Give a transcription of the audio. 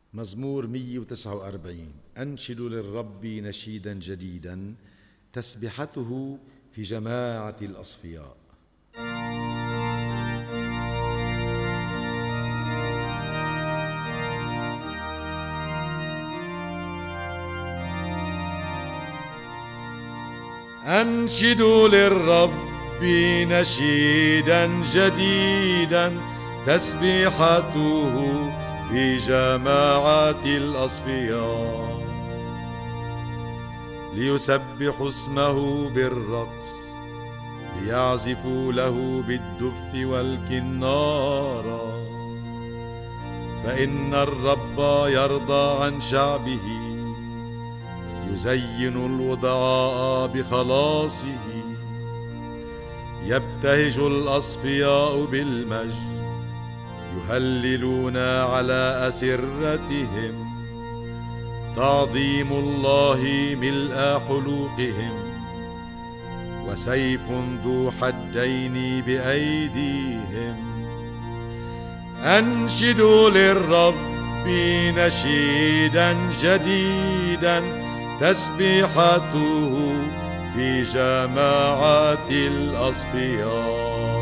مزمور 149. أنشد للرب نشيدا جديدا، تسبحته في جماعة الأصفياء. أنشد للرب نشيدا جديدا، تسبحته في جماعة الأصفياء. ليسبحوا اسمه بالرقص، ليعزفوا له بالدف والكنارة. فإن الرب يرضى عن شعبه، يزين الوضعاء بخلاصه. يبتهج الأصفياء بالمجد، يهللون على أسرتهم. تعظيم الله ملء حلوقهم، وسيف ذو حدين بأيديهم. أنشد للرب نشيدا جديدا، تسبحته في جماعة الأصفياء.